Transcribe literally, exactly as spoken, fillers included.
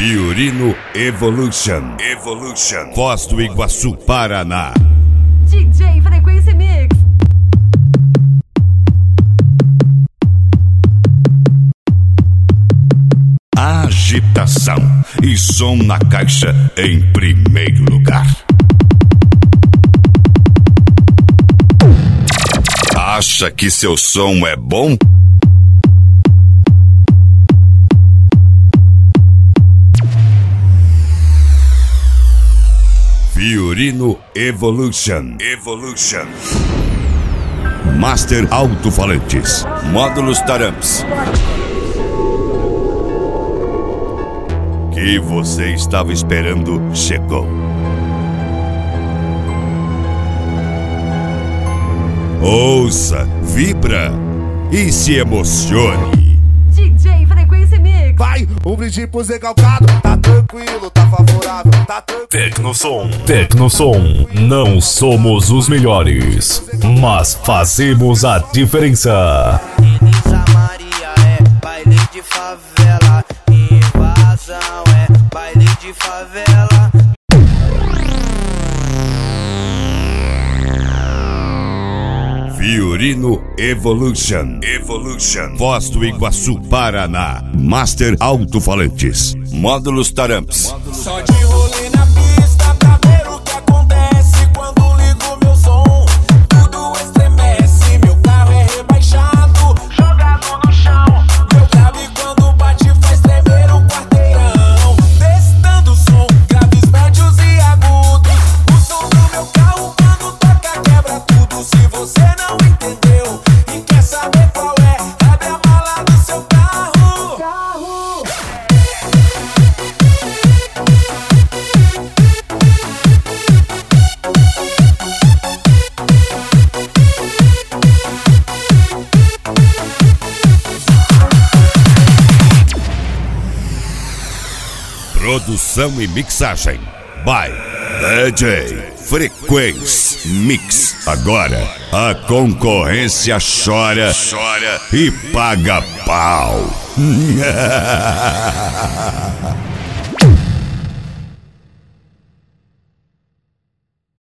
Fiorino Evolution. Evolution. Foz do Iguaçu, Paraná. D J Frequência Mix. Agitação e som na caixa em primeiro lugar. Acha que seu som é bom? Fiorino Evolution. Evolution. Master Alto-Falantes. Módulos Taramps. Que você estava esperando chegou. Ouça, vibra e se emocione. D J Frequência Mix. Vai, um brinde pro Zé Calcado. Tá tranquilo, tá favorável, tá tranquilo. Tecnosom. Tecnosom. Não somos os melhores, mas fazemos a diferença. Elisa Maria é baile de favela. Invasão é baile de favela. Fiorino Evolution. Evolution. Foz do Iguaçu, Paraná. Master Alto-Falantes. Módulos Taramps. Só de rolê na pista pra ver o que acontece quando ligo meu som. Tudo estremece, meu carro é rebaixado, jogado no chão. Meu grave quando bate faz tremer o quarteirão. Testando o som, graves, médios e agudos. O som do meu carro quando toca quebra tudo. Se você não entendeu e quer saber qual é, abre a mala do seu carro. Carro. Produção e mixagem by D J Frequência Mix. Agora a concorrência chora, chora e paga pau.